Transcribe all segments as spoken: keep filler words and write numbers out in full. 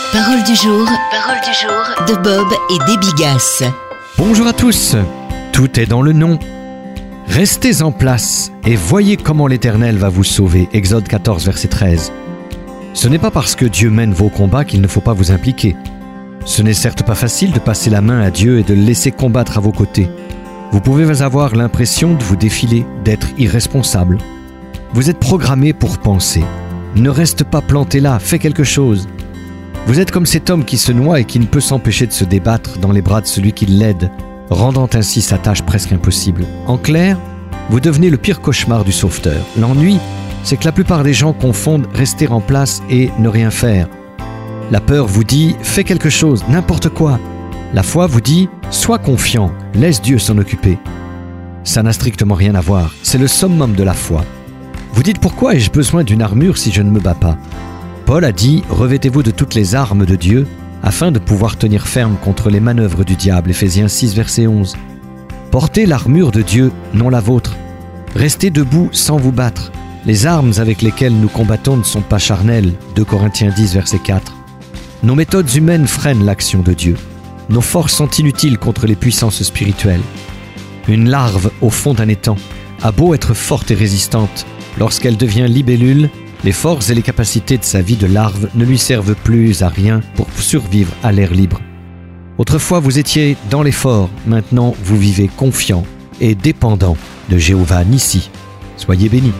Parole du jour, parole du jour de Bob et Déby Gasse. Bonjour à tous, tout est dans le nom. Restez en place et voyez comment l'Éternel va vous sauver. Exode quatorze, verset treize. Ce n'est pas parce que Dieu mène vos combats qu'il ne faut pas vous impliquer. Ce n'est certes pas facile de passer la main à Dieu et de le laisser combattre à vos côtés. Vous pouvez avoir l'impression de vous défiler, d'être irresponsable. Vous êtes programmé pour penser. Ne reste pas planté là, fais quelque chose. Vous êtes comme cet homme qui se noie et qui ne peut s'empêcher de se débattre dans les bras de celui qui l'aide, rendant ainsi sa tâche presque impossible. En clair, vous devenez le pire cauchemar du sauveteur. L'ennui, c'est que la plupart des gens confondent rester en place et ne rien faire. La peur vous dit « fais quelque chose, n'importe quoi ». La foi vous dit « sois confiant, laisse Dieu s'en occuper ». Ça n'a strictement rien à voir, c'est le summum de la foi. Vous dites « pourquoi ai-je besoin d'une armure si je ne me bats pas ?» Paul a dit « revêtez-vous de toutes les armes de Dieu afin de pouvoir tenir ferme contre les manœuvres du diable » Éphésiens six, verset onze. Portez l'armure de Dieu, non la vôtre. Restez debout sans vous battre. Les armes avec lesquelles nous combattons ne sont pas charnelles. deux Corinthiens dix, verset quatre. Nos méthodes humaines freinent l'action de Dieu. Nos forces sont inutiles contre les puissances spirituelles. Une larve au fond d'un étang a beau être forte et résistante, lorsqu'elle devient libellule, les forces et les capacités de sa vie de larve ne lui servent plus à rien pour survivre à l'air libre. Autrefois, vous étiez dans l'effort, maintenant vous vivez confiant et dépendant de Jéhovah Nissi. Soyez bénis.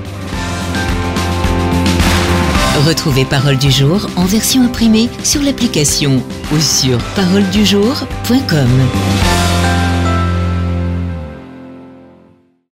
Retrouvez Parole du jour en version imprimée sur l'application ou sur parole du jour point com.